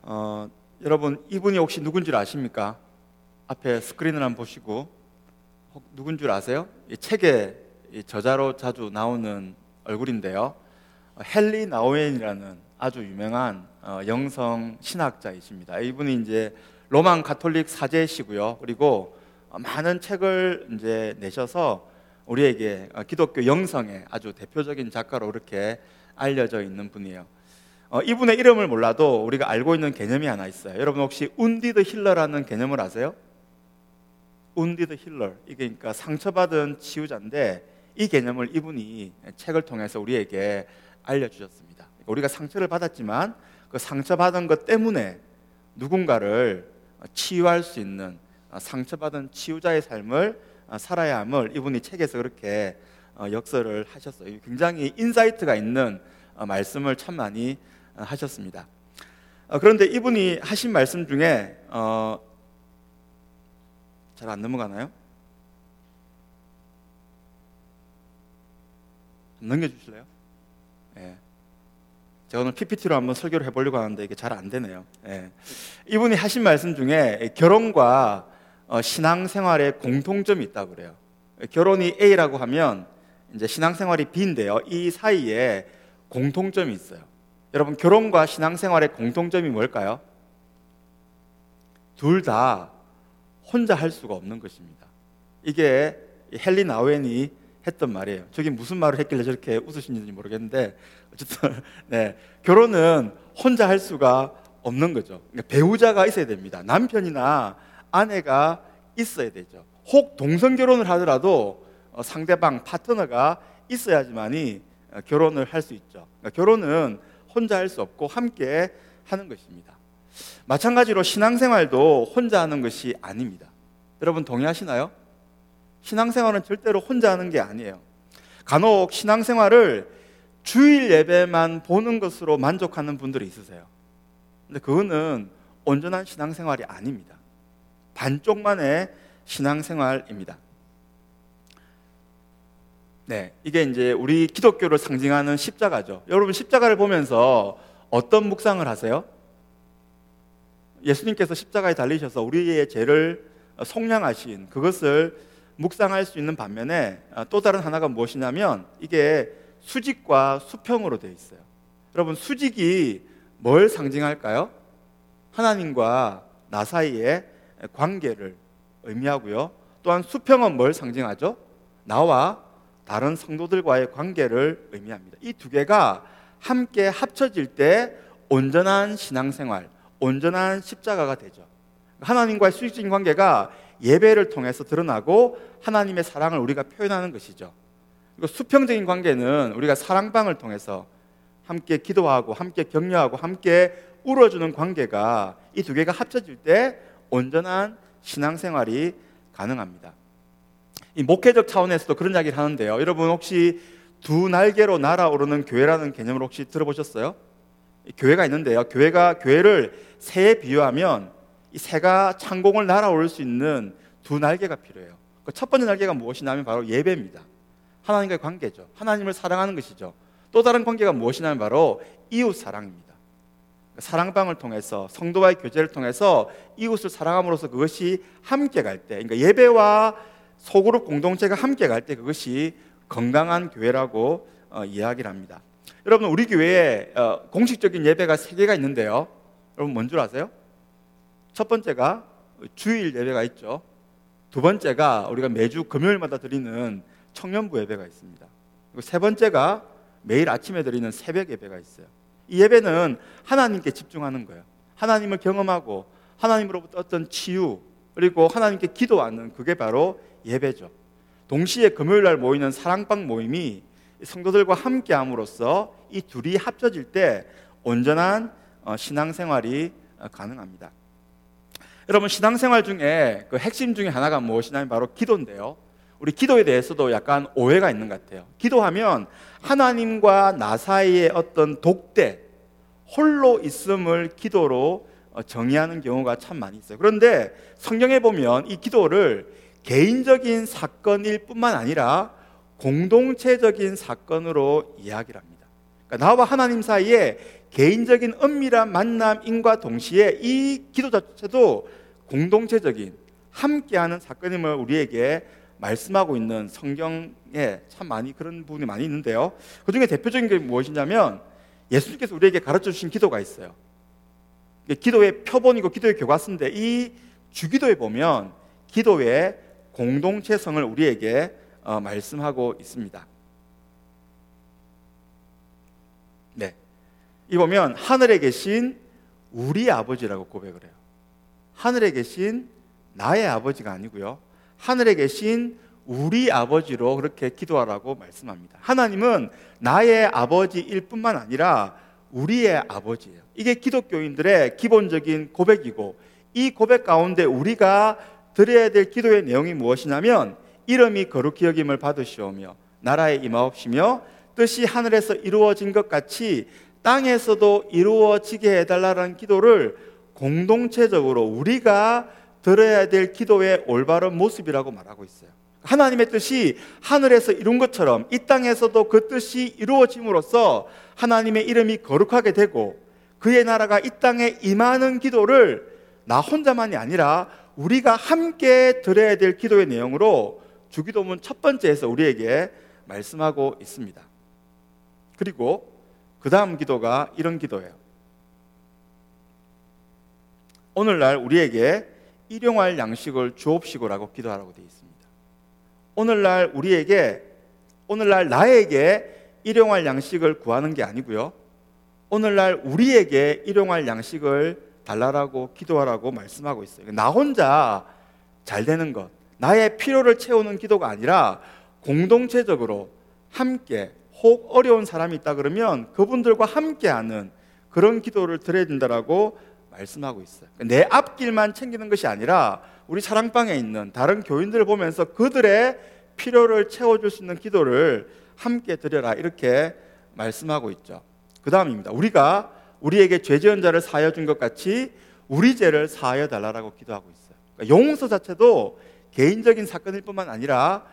여러분 이분이 혹시 누군 줄 아십니까? 앞에 스크린을 한번 보시고 누군 줄 아세요? 이 책에 저자로 자주 나오는 얼굴인데요. 헨리 나우엔이라는 아주 유명한 영성 신학자이십니다. 이분이 이제 로만 가톨릭 사제시고요. 그리고 많은 책을 이제 내셔서 우리에게 기독교 영성의 아주 대표적인 작가로 이렇게 알려져 있는 분이에요. 이분의 이름을 몰라도 우리가 알고 있는 개념이 하나 있어요. 여러분 혹시 운디드 힐러라는 개념을 아세요? 운디드 힐러, 이게 그러니까 상처받은 치유자인데 이 개념을 이분이 책을 통해서 우리에게 알려주셨습니다. 그러니까 우리가 상처를 받았지만 그 상처받은 것 때문에 누군가를 치유할 수 있는 상처받은 치유자의 삶을 살아야 함을 이분이 책에서 그렇게 역설을 하셨어요. 굉장히 인사이트가 있는 말씀을 참 많이 하셨습니다. 그런데 이분이 하신 말씀 중에 잘 안 넘어가나요? 넘겨주실래요? 예. 제가 오늘 PPT로 한번 설교를 해보려고 하는데 이게 잘 안 되네요. 예. 이분이 하신 말씀 중에 결혼과 신앙생활에 공통점이 있다고 그래요. 결혼이 A라고 하면 이제 신앙생활이 B인데요. 이 사이에 공통점이 있어요. 여러분 결혼과 신앙생활의 공통점이 뭘까요? 둘 다 혼자 할 수가 없는 것입니다. 이게 헨리 나우엔이 했던 말이에요. 저게 무슨 말을 했길래 저렇게 웃으시는지 모르겠는데 어쨌든 네, 결혼은 혼자 할 수가 없는 거죠. 그러니까 배우자가 있어야 됩니다. 남편이나 아내가 있어야 되죠. 혹 동성 결혼을 하더라도 상대방 파트너가 있어야지만이 결혼을 할 수 있죠. 그러니까 결혼은 혼자 할 수 없고 함께 하는 것입니다. 마찬가지로 신앙생활도 혼자 하는 것이 아닙니다. 여러분 동의하시나요? 신앙생활은 절대로 혼자 하는 게 아니에요. 간혹 신앙생활을 주일 예배만 보는 것으로 만족하는 분들이 있으세요. 근데 그거는 온전한 신앙생활이 아닙니다. 반쪽만의 신앙생활입니다. 네, 이게 이제 우리 기독교를 상징하는 십자가죠. 여러분 십자가를 보면서 어떤 묵상을 하세요? 예수님께서 십자가에 달리셔서 우리의 죄를 속량하신 그것을 묵상할 수 있는 반면에 또 다른 하나가 무엇이냐면 이게 수직과 수평으로 되어 있어요. 여러분 수직이 뭘 상징할까요? 하나님과 나 사이의 관계를 의미하고요. 또한 수평은 뭘 상징하죠? 나와 다른 성도들과의 관계를 의미합니다. 이 두 개가 함께 합쳐질 때 온전한 신앙생활, 온전한 십자가가 되죠. 하나님과의 수직적인 관계가 예배를 통해서 드러나고 하나님의 사랑을 우리가 표현하는 것이죠. 그리고 수평적인 관계는 우리가 사랑방을 통해서 함께 기도하고 함께 격려하고 함께 울어주는 관계가 이 두 개가 합쳐질 때 온전한 신앙생활이 가능합니다. 이 목회적 차원에서도 그런 이야기를 하는데요. 여러분 혹시 두 날개로 날아오르는 교회라는 개념을 혹시 들어보셨어요? 교회가 있는데요. 교회를 새에 비유하면 이 새가 창공을 날아오를 수 있는 두 날개가 필요해요. 첫 번째 날개가 무엇이냐면 바로 예배입니다. 하나님과의 관계죠. 하나님을 사랑하는 것이죠. 또 다른 관계가 무엇이냐면 바로 이웃 사랑입니다. 사랑방을 통해서 성도와의 교제를 통해서 이웃을 사랑함으로써 그것이 함께 갈 때, 그러니까 예배와 소그룹 공동체가 함께 갈 때 그것이 건강한 교회라고 이야기를 합니다. 여러분 우리 교회에 공식적인 예배가 3개가 있는데요. 여러분 뭔 줄 아세요? 첫 번째가 주일 예배가 있죠. 두 번째가 우리가 매주 금요일마다 드리는 청년부 예배가 있습니다. 그리고 세 번째가 매일 아침에 드리는 새벽 예배가 있어요. 이 예배는 하나님께 집중하는 거예요. 하나님을 경험하고 하나님으로부터 어떤 치유 그리고 하나님께 기도하는 그게 바로 예배죠. 동시에 금요일날 모이는 사랑방 모임이 성도들과 함께 함으로써 이 둘이 합쳐질 때 온전한 신앙생활이 가능합니다. 여러분 신앙생활 중에 그 핵심 중에 하나가 무엇이냐면 바로 기도인데요. 우리 기도에 대해서도 약간 오해가 있는 것 같아요. 기도하면 하나님과 나 사이의 어떤 독대, 홀로 있음을 기도로 정의하는 경우가 참 많이 있어요. 그런데 성경에 보면 이 기도를 개인적인 사건일 뿐만 아니라 공동체적인 사건으로 이야기를 합니다. 그러니까 나와 하나님 사이에 개인적인 은밀한 만남인과 동시에 이 기도 자체도 공동체적인 함께하는 사건임을 우리에게 말씀하고 있는 성경에 참 많이 그런 부분이 많이 있는데요. 그 중에 대표적인 게 무엇이냐면 예수님께서 우리에게 가르쳐 주신 기도가 있어요. 기도의 표본이고 기도의 교과서인데 이 주기도에 보면 기도의 공동체성을 우리에게 말씀하고 있습니다. 네, 이 보면 하늘에 계신 우리 아버지라고 고백을 해요. 하늘에 계신 나의 아버지가 아니고요, 하늘에 계신 우리 아버지로 그렇게 기도하라고 말씀합니다. 하나님은 나의 아버지일 뿐만 아니라 우리의 아버지예요. 이게 기독교인들의 기본적인 고백이고, 이 고백 가운데 우리가 드려야 될 기도의 내용이 무엇이냐면 이름이 거룩히 여김을 받으시오며 나라에 임하옵시며 뜻이 하늘에서 이루어진 것 같이 땅에서도 이루어지게 해달라는 기도를 공동체적으로 우리가 들어야 될 기도의 올바른 모습이라고 말하고 있어요. 하나님의 뜻이 하늘에서 이룬 것처럼 이 땅에서도 그 뜻이 이루어짐으로써 하나님의 이름이 거룩하게 되고 그의 나라가 이 땅에 임하는 기도를 나 혼자만이 아니라 우리가 함께 드려야 될 기도의 내용으로 주기도문 첫 번째에서 우리에게 말씀하고 있습니다. 그리고 그 다음 기도가 이런 기도예요. 오늘날 우리에게 일용할 양식을 주옵시고라고 기도하라고 되어 있습니다. 오늘날 나에게 일용할 양식을 구하는 게 아니고요, 오늘날 우리에게 일용할 양식을 달라라고 기도하라고 말씀하고 있어요. 나 혼자 잘 되는 것, 나의 필요를 채우는 기도가 아니라 공동체적으로 함께, 혹 어려운 사람이 있다 그러면 그분들과 함께하는 그런 기도를 드려야 된다라고 말씀하고 있어요. 내 앞길만 챙기는 것이 아니라 우리 사랑방에 있는 다른 교인들을 보면서 그들의 필요를 채워줄 수 있는 기도를 함께 드려라, 이렇게 말씀하고 있죠. 그 다음입니다. 우리가 우리에게 죄 지은 자를 사하여 준 것 같이 우리 죄를 사하여 달라고 기도하고 있어요. 그러니까 용서 자체도 개인적인 사건일 뿐만 아니라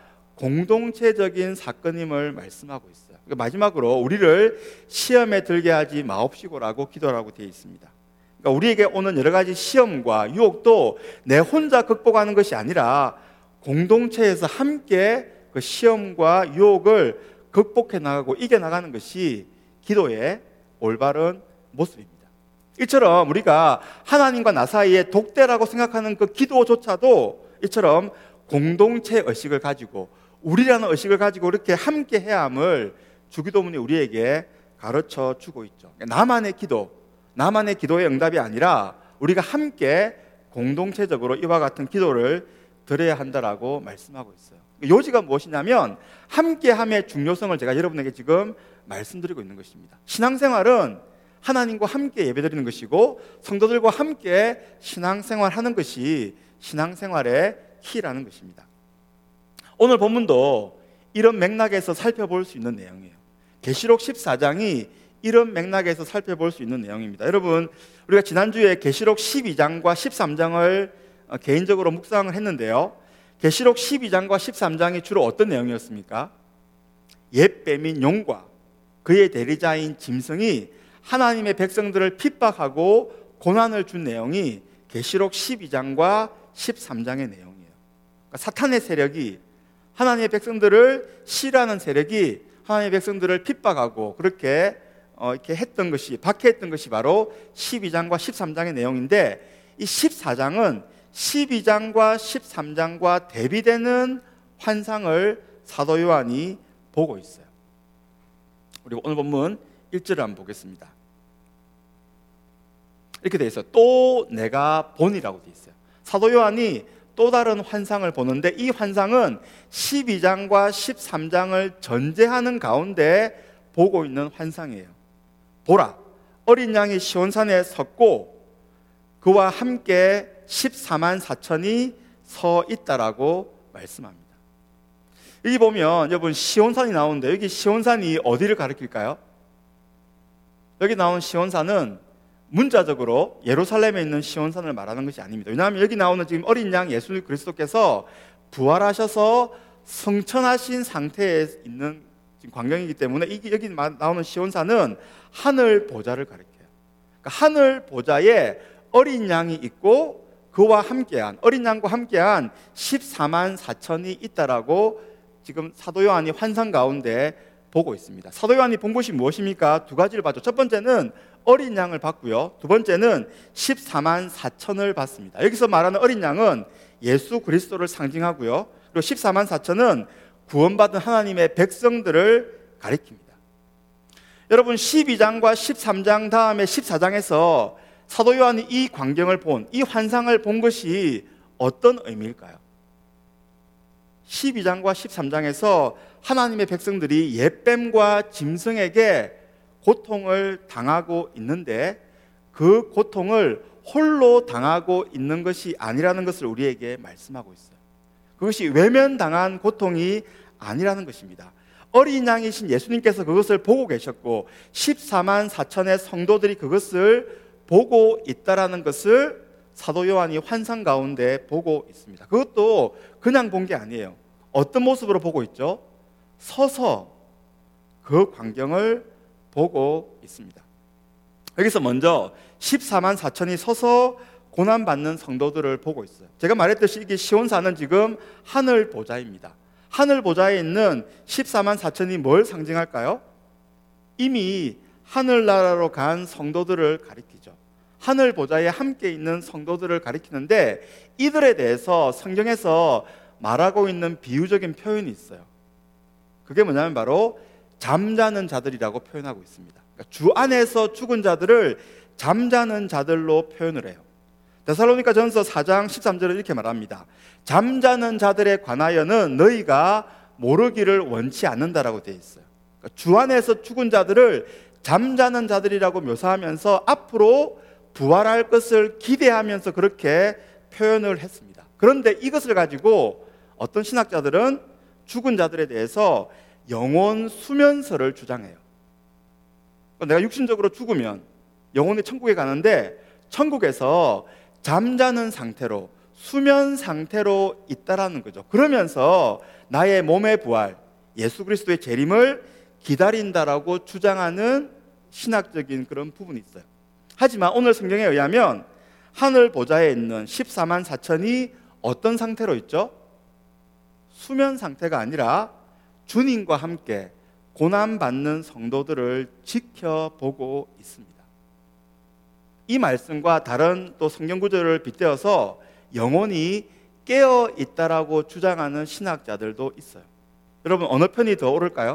공동체적인 사건임을 말씀하고 있어요. 그러니까 마지막으로 우리를 시험에 들게 하지 마옵시고라고 기도하라고 되어 있습니다. 그러니까 우리에게 오는 여러 가지 시험과 유혹도 내 혼자 극복하는 것이 아니라 공동체에서 함께 그 시험과 유혹을 극복해 나가고 이겨나가는 것이 기도의 올바른 모습입니다. 이처럼 우리가 하나님과 나 사이에 독대라고 생각하는 그 기도조차도 이처럼 공동체 의식을 가지고 우리라는 의식을 가지고 이렇게 함께 해야 함을 주기도문이 우리에게 가르쳐 주고 있죠. 나만의 기도, 나만의 기도의 응답이 아니라 우리가 함께 공동체적으로 이와 같은 기도를 드려야 한다라고 말씀하고 있어요. 요지가 무엇이냐면 함께함의 중요성을 제가 여러분에게 지금 말씀드리고 있는 것입니다. 신앙생활은 하나님과 함께 예배드리는 것이고 성도들과 함께 신앙생활하는 것이 신앙생활의 키라는 것입니다. 오늘 본문도 이런 맥락에서 살펴볼 수 있는 내용이에요. 계시록 14장이 이런 맥락에서 살펴볼 수 있는 내용입니다. 여러분, 우리가 지난주에 계시록 12장과 13장을 개인적으로 묵상을 했는데요, 계시록 12장과 13장이 주로 어떤 내용이었습니까? 옛 뱀인 용과 그의 대리자인 짐승이 하나님의 백성들을 핍박하고 고난을 준 내용이 계시록 12장과 13장의 내용이에요. 그러니까 사탄의 세력이, 하나님의 백성들을 싫어하는 세력이 하나님의 백성들을 핍박하고 그렇게 이렇게 했던 것이, 박해했던 것이 바로 12장과 13장의 내용인데, 이 14장은 12장과 13장과 대비되는 환상을 사도 요한이 보고 있어요. 그리고 오늘 본문 1절을 한번 보겠습니다. 이렇게 되어 있어요. 또 내가 보니라고 되어 있어요. 사도 요한이 또 다른 환상을 보는데 이 환상은 12장과 13장을 전제하는 가운데 보고 있는 환상이에요. 보라, 어린 양이 시온산에 섰고 그와 함께 14만 4천이 서 있다라고 말씀합니다. 여기 보면 여러분 시온산이 나오는데 여기 시온산이 어디를 가리킬까요? 여기 나온 시온산은 문자적으로 예루살렘에 있는 시온산을 말하는 것이 아닙니다. 왜냐하면 여기 나오는 지금 어린 양 예수 그리스도께서 부활하셔서 성천하신 상태에 있는 지금 광경이기 때문에 여기 나오는 시온산은 하늘 보좌를 가리켜요. 그러니까 하늘 보좌에 어린 양이 있고 그와 함께한, 어린 양과 함께한 14만 4천이 있다라고 지금 사도 요한이 환상 가운데 보고 있습니다. 사도 요한이 본 것이 무엇입니까? 두 가지를 봤죠. 첫 번째는 어린 양을 봤고요. 두 번째는 14만 4천을 봤습니다. 여기서 말하는 어린 양은 예수 그리스도를 상징하고요. 그리고 14만 4천은 구원받은 하나님의 백성들을 가리킵니다. 여러분, 12장과 13장 다음에 14장에서 사도 요한이 이 광경을 본, 이 환상을 본 것이 어떤 의미일까요? 12장과 13장에서 하나님의 백성들이 옛뱀과 짐승에게 고통을 당하고 있는데 그 고통을 홀로 당하고 있는 것이 아니라는 것을 우리에게 말씀하고 있어요. 그것이 외면당한 고통이 아니라는 것입니다. 어린 양이신 예수님께서 그것을 보고 계셨고 14만 4천의 성도들이 그것을 보고 있다라는 것을 사도 요한이 환상 가운데 보고 있습니다. 그것도 그냥 본 게 아니에요. 어떤 모습으로 보고 있죠? 서서 그 광경을 보고 있습니다. 여기서 먼저 14만 4천이 서서 고난받는 성도들을 보고 있어요. 제가 말했듯이 이게 시온산은 지금 하늘 보좌입니다. 하늘 보좌에 있는 14만 4천이 뭘 상징할까요? 이미 하늘나라로 간 성도들을 가리키죠. 하늘 보좌에 함께 있는 성도들을 가리키는데 이들에 대해서 성경에서 말하고 있는 비유적인 표현이 있어요. 그게 뭐냐면 바로 잠자는 자들이라고 표현하고 있습니다. 그러니까 주 안에서 죽은 자들을 잠자는 자들로 표현을 해요. 데살로니가 전서 4장 13절은 이렇게 말합니다. 잠자는 자들에 관하여는 너희가 모르기를 원치 않는다라고 되어 있어요. 그러니까 주 안에서 죽은 자들을 잠자는 자들이라고 묘사하면서 앞으로 부활할 것을 기대하면서 그렇게 표현을 했습니다. 그런데 이것을 가지고 어떤 신학자들은 죽은 자들에 대해서 영혼 수면설을 주장해요. 내가 육신적으로 죽으면 영혼이 천국에 가는데 천국에서 잠자는 상태로, 수면 상태로 있다라는 거죠. 그러면서 나의 몸의 부활, 예수 그리스도의 재림을 기다린다라고 주장하는 신학적인 그런 부분이 있어요. 하지만 오늘 성경에 의하면 하늘 보좌에 있는 14만 4천이 어떤 상태로 있죠? 수면 상태가 아니라 주님과 함께 고난받는 성도들을 지켜보고 있습니다. 이 말씀과 다른 또 성경 구절을 빗대어서 영혼이 깨어 있다라고 주장하는 신학자들도 있어요. 여러분, 어느 편이 더 옳을까요?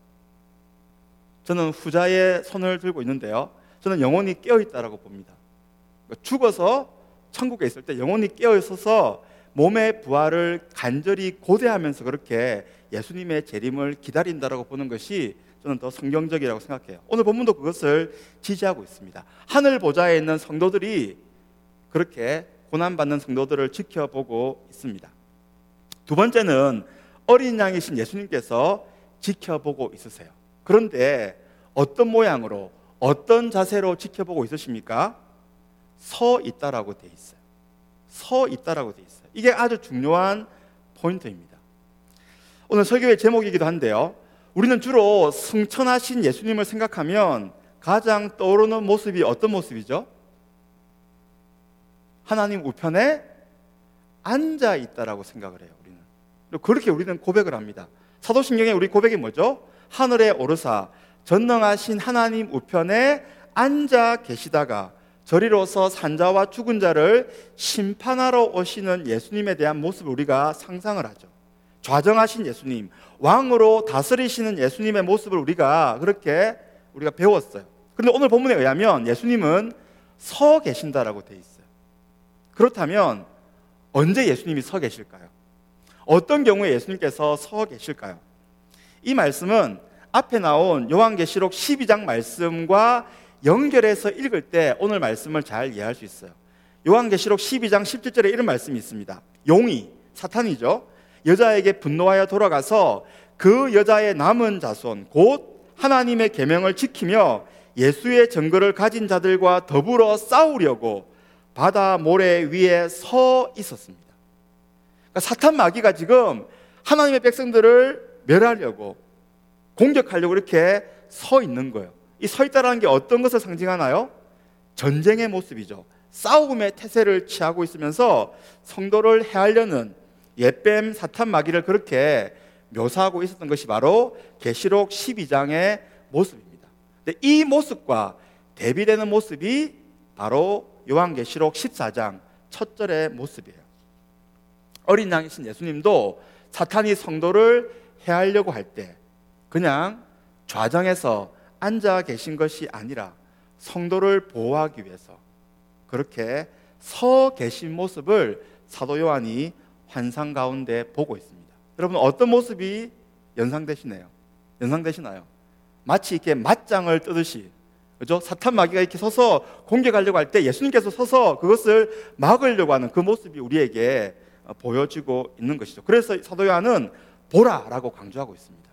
저는 후자의 손을 들고 있는데요. 저는 영혼이 깨어 있다라고 봅니다. 죽어서 천국에 있을 때 영혼이 깨어 있어서 몸의 부활을 간절히 고대하면서 그렇게 예수님의 재림을 기다린다라고 보는 것이 저는 더 성경적이라고 생각해요. 오늘 본문도 그것을 지지하고 있습니다. 하늘 보좌에 있는 성도들이 그렇게 고난받는 성도들을 지켜보고 있습니다. 두 번째는 어린 양이신 예수님께서 지켜보고 있으세요. 그런데 어떤 모양으로, 어떤 자세로 지켜보고 있으십니까? 서 있다라고 돼 있어요. 서 있다라고 돼 있어요. 이게 아주 중요한 포인트입니다. 오늘 설교의 제목이기도 한데요. 우리는 주로 승천하신 예수님을 생각하면 가장 떠오르는 모습이 어떤 모습이죠? 하나님 우편에 앉아 있다라고 생각을 해요. 우리는 그렇게 우리는 고백을 합니다. 사도신경에 우리 고백이 뭐죠? 하늘에 오르사 전능하신 하나님 우편에 앉아 계시다가 저리로서 산자와 죽은 자를 심판하러 오시는 예수님에 대한 모습을 우리가 상상을 하죠. 좌정하신 예수님, 왕으로 다스리시는 예수님의 모습을 우리가 배웠어요. 그런데 오늘 본문에 의하면 예수님은 서 계신다라고 돼 있어요. 그렇다면 언제 예수님이 서 계실까요? 어떤 경우에 예수님께서 서 계실까요? 이 말씀은 앞에 나온 요한계시록 12장 말씀과 연결해서 읽을 때 오늘 말씀을 잘 이해할 수 있어요. 요한계시록 12장 17절에 이런 말씀이 있습니다. 용이, 사탄이죠, 여자에게 분노하여 돌아가서 그 여자의 남은 자손 곧 하나님의 계명을 지키며 예수의 증거를 가진 자들과 더불어 싸우려고 바다 모래 위에 서 있었습니다. 그러니까 사탄 마귀가 지금 하나님의 백성들을 멸하려고, 공격하려고 이렇게 서 있는 거예요. 이 서 있다라는 게 어떤 것을 상징하나요? 전쟁의 모습이죠. 싸움의 태세를 취하고 있으면서 성도를 해하려는 옛뱀 사탄 마귀를 그렇게 묘사하고 있었던 것이 바로 계시록 12장의 모습입니다. 근데 이 모습과 대비되는 모습이 바로 요한계시록 14장 첫 절의 모습이에요. 어린 양이신 예수님도 사탄이 성도를 해하려고 할 때 그냥 좌정에서 앉아 계신 것이 아니라 성도를 보호하기 위해서 그렇게 서 계신 모습을 사도 요한이 환상 가운데 보고 있습니다. 여러분, 어떤 모습이 연상되시나요? 마치 이렇게 맞짱을 뜨듯이, 그죠? 사탄 마귀가 이렇게 서서 공격하려고 할 때 예수님께서 서서 그것을 막으려고 하는 그 모습이 우리에게 보여지고 있는 것이죠. 그래서 사도 요한은 보라라고 강조하고 있습니다.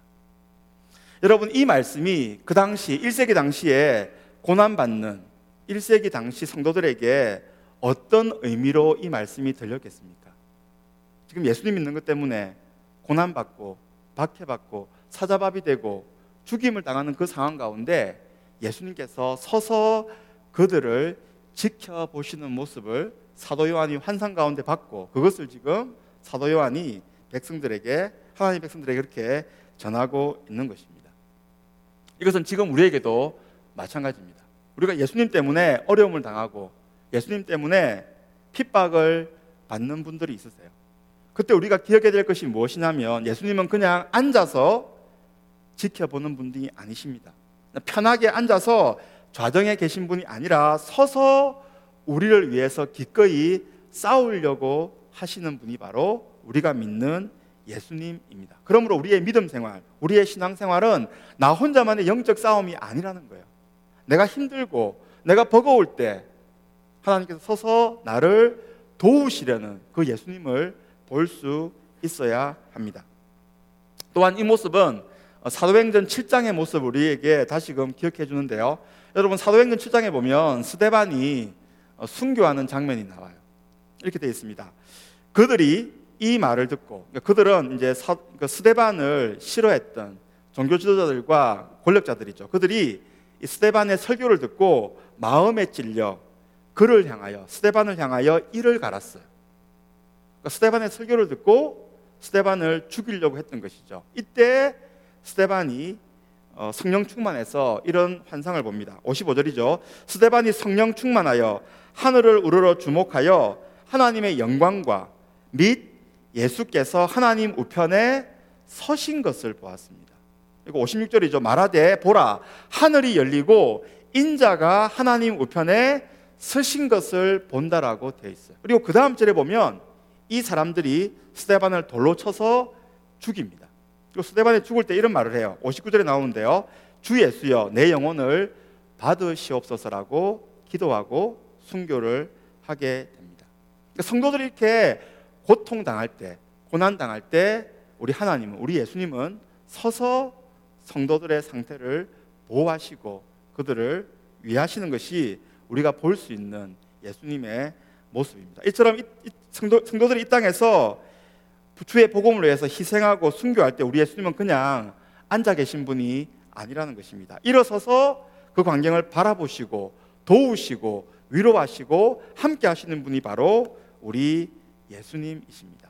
여러분, 이 말씀이 그 당시 1세기 당시에 고난받는 1세기 당시 성도들에게 어떤 의미로 이 말씀이 들렸겠습니까? 지금 예수님 믿는 것 때문에 고난받고 박해받고 사자밥이 되고 죽임을 당하는 그 상황 가운데 예수님께서 서서 그들을 지켜보시는 모습을 사도 요한이 환상 가운데 봤고, 그것을 지금 사도 요한이 백성들에게, 하나님 백성들에게 그렇게 전하고 있는 것입니다. 이것은 지금 우리에게도 마찬가지입니다. 우리가 예수님 때문에 어려움을 당하고 예수님 때문에 핍박을 받는 분들이 있으세요. 그때 우리가 기억해야 될 것이 무엇이냐면 예수님은 그냥 앉아서 지켜보는 분이 아니십니다. 편하게 앉아서 좌정에 계신 분이 아니라 서서 우리를 위해서 기꺼이 싸우려고 하시는 분이 바로 우리가 믿는 예수님입니다. 그러므로 우리의 믿음 생활, 우리의 신앙 생활은 나 혼자만의 영적 싸움이 아니라는 거예요. 내가 힘들고 내가 버거울 때 하나님께서 서서 나를 도우시려는 그 예수님을 볼 수 있어야 합니다. 또한 이 모습은 사도행전 7장의 모습을 우리에게 다시금 기억해 주는데요. 여러분, 사도행전 7장에 보면 스데반이 순교하는 장면이 나와요. 이렇게 되어 있습니다. 그들이 이 말을 듣고, 그들은 이제 스데반을 싫어했던 종교 지도자들과 권력자들이죠. 그들이 이 스데반의 설교를 듣고 마음에 찔려 그를 향하여, 스데반을 향하여 이를 갈았어요. 그러니까 스데반의 설교를 듣고 스데반을 죽이려고 했던 것이죠. 이때 스데반이 성령 충만해서 이런 환상을 봅니다. 55절이죠. 스데반이 성령 충만하여 하늘을 우러러 주목하여 하나님의 영광과 및 예수께서 하나님 우편에 서신 것을 보았습니다. 그리고 56절이죠. 말하되 보라, 하늘이 열리고 인자가 하나님 우편에 서신 것을 본다라고 되어 있어요. 그리고 그 다음 절에 보면 이 사람들이 스데반을 돌로 쳐서 죽입니다. 그리고 스데반이 죽을 때 이런 말을 해요. 59절에 나오는데요. 주 예수여, 내 영혼을 받으시옵소서라고 기도하고 순교를 하게 됩니다. 그러니까 성도들이 이렇게 고통당할 때, 고난당할 때 우리 하나님은, 우리 예수님은 서서 성도들의 상태를 보호하시고 그들을 위하시는 것이 우리가 볼 수 있는 예수님의 모습입니다. 이처럼 성도들이 이 땅에서 주의 복음을 위해서 희생하고 순교할 때 우리 예수님은 그냥 앉아 계신 분이 아니라는 것입니다. 일어서서 그 광경을 바라보시고 도우시고 위로하시고 함께 하시는 분이 바로 우리 예수님이십니다.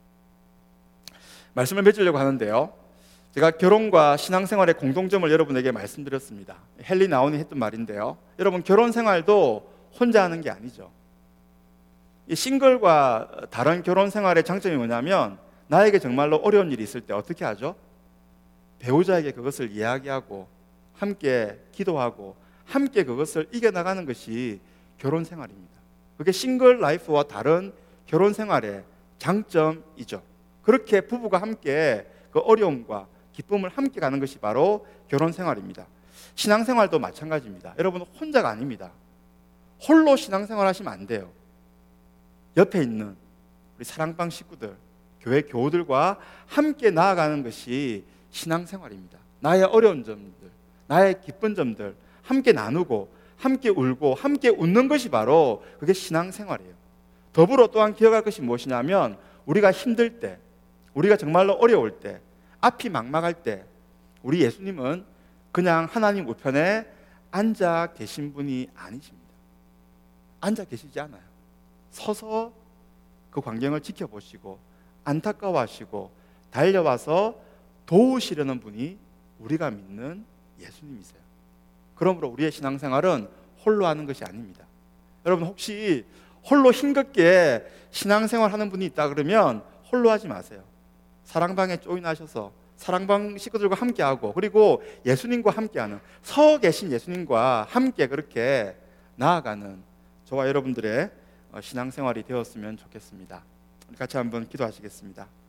말씀을 맺으려고 하는데요, 제가 결혼과 신앙생활의 공통점을 여러분에게 말씀드렸습니다. 헨리 나운이 했던 말인데요, 여러분, 결혼 생활도 혼자 하는 게 아니죠. 이 싱글과 다른 결혼 생활의 장점이 뭐냐면 나에게 정말로 어려운 일이 있을 때 어떻게 하죠? 배우자에게 그것을 이야기하고 함께 기도하고 함께 그것을 이겨나가는 것이 결혼 생활입니다. 그게 싱글 라이프와 다른 결혼 생활의 장점이죠. 그렇게 부부가 함께 그 어려움과 기쁨을 함께 가는 것이 바로 결혼 생활입니다. 신앙 생활도 마찬가지입니다. 여러분, 혼자가 아닙니다. 홀로 신앙 생활 하시면 안 돼요. 옆에 있는 우리 사랑방 식구들, 교회 교우들과 함께 나아가는 것이 신앙 생활입니다. 나의 어려운 점들, 나의 기쁜 점들 함께 나누고 함께 울고 함께 웃는 것이 바로 그게 신앙 생활이에요. 더불어 또한 기억할 것이 무엇이냐면 우리가 힘들 때, 우리가 정말로 어려울 때, 앞이 막막할 때 우리 예수님은 그냥 하나님 우편에 앉아 계신 분이 아니십니다. 앉아 계시지 않아요. 서서 그 광경을 지켜보시고 안타까워하시고 달려와서 도우시려는 분이 우리가 믿는 예수님이세요. 그러므로 우리의 신앙생활은 홀로 하는 것이 아닙니다. 여러분 혹시 홀로 힘겹게 신앙생활 하는 분이 있다 그러면 홀로 하지 마세요. 사랑방에 조인하셔서 사랑방 식구들과 함께하고 그리고 예수님과 함께하는 서 계신 예수님과 함께 그렇게 나아가는 저와 여러분들의 신앙생활이 되었으면 좋겠습니다. 우리 같이 한번 기도하시겠습니다.